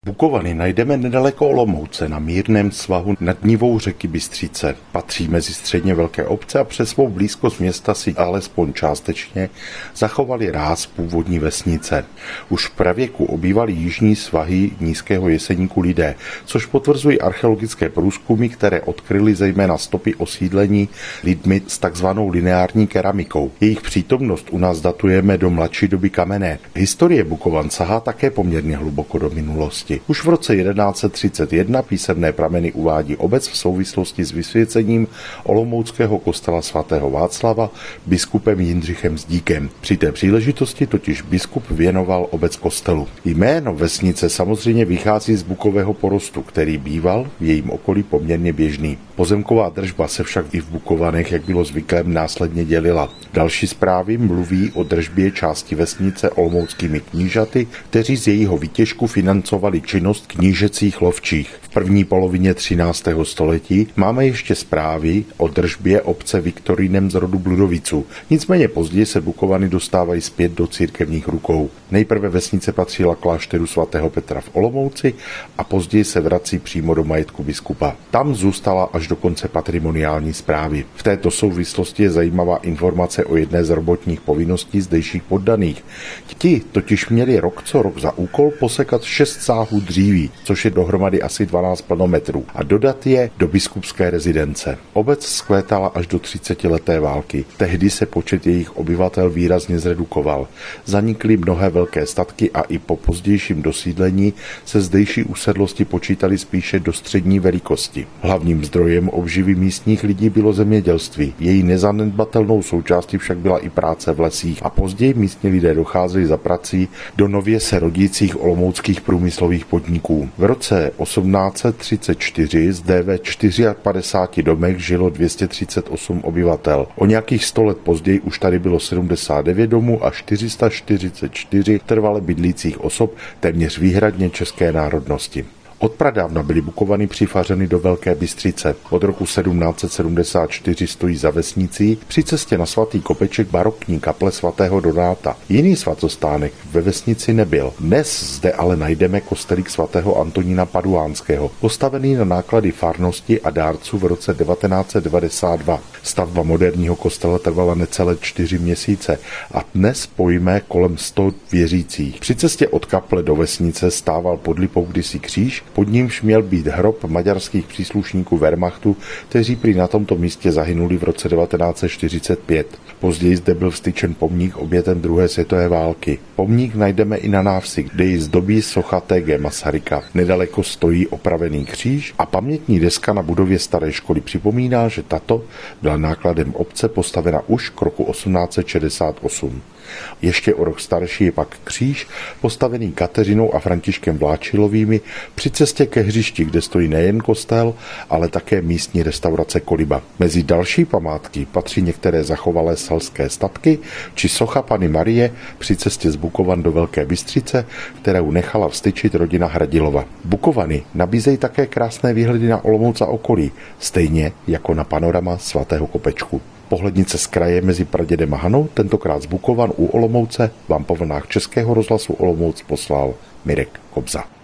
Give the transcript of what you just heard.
Bukovany najdeme nedaleko Olomouce na mírném svahu nad nivou řeky Bystřice. Patří mezi středně velké obce a přes svou blízkost města si alespoň částečně zachovali ráz původní vesnice. Už v pravěku obývali jižní svahy nízkého Jeseníku lidé, což potvrzují archeologické průzkumy, které odkryly zejména stopy osídlení lidmi s takzvanou lineární keramikou. Jejich přítomnost u nás datujeme do mladší doby kamenné. Historie Bukovan sahá také poměrně hluboko do minulosti. Už v roce 1131 písemné prameny uvádí obec v souvislosti s vysvěcením olomouckého kostela svatého Václava biskupem Jindřichem Zdíkem. Při té příležitosti totiž biskup věnoval obec kostelu. Jméno vesnice samozřejmě vychází z bukového porostu, který býval v jejím okolí poměrně běžný. Pozemková držba se však i v Bukovanech, jak bylo zvyklém, následně dělila. Další zprávy mluví o držbě části vesnice olomouckými knížaty, kteří z jejího výtěžku financovali činnost knížecích lovčích. V první polovině 13. století máme ještě zprávy o držbě obce Viktorinem z rodu Bludoviců. Nicméně později se Bukovany dostávají zpět do církevních rukou. Nejprve vesnice patřila klášteru svatého Petra v Olomouci a později se vrací přímo do majetku biskupa. Tam zůstala až do konce patrimoniální správy. V této souvislosti je zajímavá informace o jedné z robotních povinností zdejších poddaných. Ti totiž měli rok co rok za úkol posekat 6 sáhů dříví, což je dohromady asi 12 plnometrů, a dodat je do biskupské rezidence. Obec vzkvétala až do 30leté války. Tehdy se počet jejich obyvatel výrazně zredukoval. Zanikly mnohé velké statky a i po pozdějším dosídlení se zdejší usedlosti počítali spíše do střední velikosti. Hlavním zdrojem obživy místních lidí bylo zemědělství. Její nezanedbatelnou součástí však byla i práce v lesích a později místní lidé docházeli za prací do nově se rodících olomouckých průmyslových podniků. V roce 1834 zde ve 54 domech žilo 238 obyvatel. O nějakých 100 let později už tady bylo 79 domů a 444 trvale bydlících osob téměř výhradně české národnosti. Od pradávna byly Bukovany přifařeny do Velké Bystřice. Od roku 1774 stojí za vesnicí při cestě na svatý kopeček barokní kaple svatého Donáta. Jiný svatostánek ve vesnici nebyl. Dnes zde ale najdeme kostelík svatého Antonína Paduánského, postavený na náklady farnosti a dárců v roce 1992. Stavba moderního kostela trvala necelé 4 měsíce a dnes pojme kolem 100 věřících. Při cestě od kaple do vesnice stával pod lipou kdysi kříž, pod nímž měl být hrob maďarských příslušníků Wehrmachtu, kteří prý na tomto místě zahynuli v roce 1945. Později zde byl vztyčen pomník obětem druhé světové války. Pomník najdeme i na návsi, kde ji zdobí socha T.G. Masaryka. Nedaleko stojí opravený kříž a pamětní deska na budově staré školy připomíná, že tato byla nákladem obce postavena už k roku 1868. Ještě o rok starší je pak kříž, postavený Kateřinou a Františkem Vláčilovými při cestě ke hřišti, kde stojí nejen kostel, ale také místní restaurace Koliba. Mezi další památky patří některé zachovalé selské statky či socha Panny Marie při cestě z Bukovan do Velké Bystřice, kterou nechala vztyčit rodina Hradilova. Bukovany nabízejí také krásné výhledy na Olomouc a okolí, stejně jako na panorama svatého Kopečku. Pohlednice z kraje mezi Pradědem a Hanou, tentokrát z Bukovan u Olomouce, vám po vlnách Českého rozhlasu Olomouc poslal Mirek Kobza.